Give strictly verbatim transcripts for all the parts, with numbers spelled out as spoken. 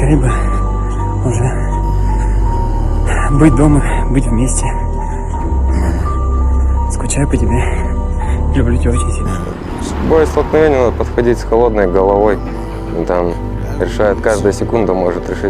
Скорее бы уже быть дома, быть вместе. Скучаю по тебе. Люблю тебя очень сильно. К бою столкновению надо подходить с холодной головой. Там решает, каждая секунда может решить.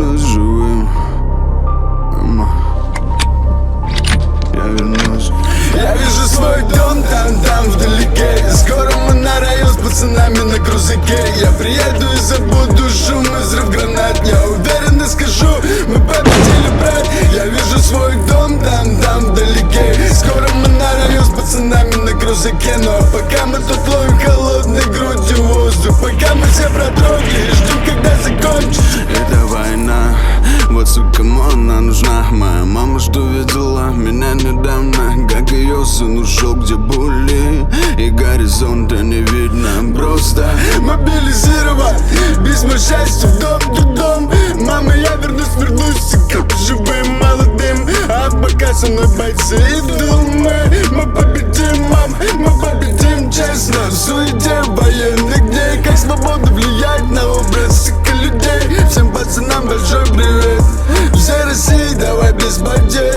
Я вижу свой дом там, там вдалеке. Скоро мы на район с пацанами на грузовике. Я приеду и забуду шум и взрыв гранат. Я уверенно скажу, мы победили, брат. Я вижу свой дом там, там вдалеке. Скоро мы на район с пацанами на грузовике. Но пока мы тут ловим холодной грудью воздух, пока мы все продрогли и ждем, когда закончится. Это война, вот сука, кому она нужна. Моя мама что видела меня недавно, как ее сын ушел, где были, и горизонта не видно. Просто мобилизирован, письма счастья в дом, в дом. Мама, я вернусь, вернусь, как живым, молодым. А пока со мной бойцы идут мы. Мы победим, мам, мы победим честно. В суете военных дней, как свобода влияет на образ сука людей. Всем пацанам большой привет. Всей России давай без потерь.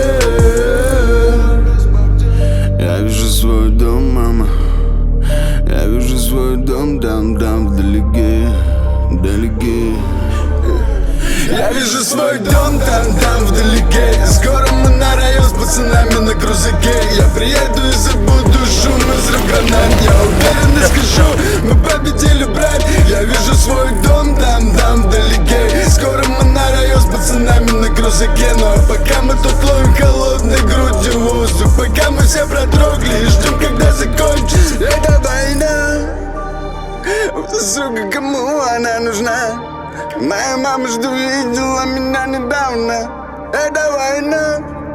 Я вижу свой дом, мама. Я вижу свой дом там, там вдалеке, вдалеке. Я вижу свой дом там, там вдалеке. Скоро мы на район с пацанами на грузовике. Я приеду и забуду шум и взрыв гранат. Я уверенно скажу, мы победили, брат. Я вижу свой дом там, там вдалеке. Скоро мы на район с пацанами на грузовике. Но пока мы тут ловим холодной грудью воздух, пока мы все продрогли и ждем, когда закончится. Это война, сука, кому она нужна? Моя мама что видела меня недавно. Это война.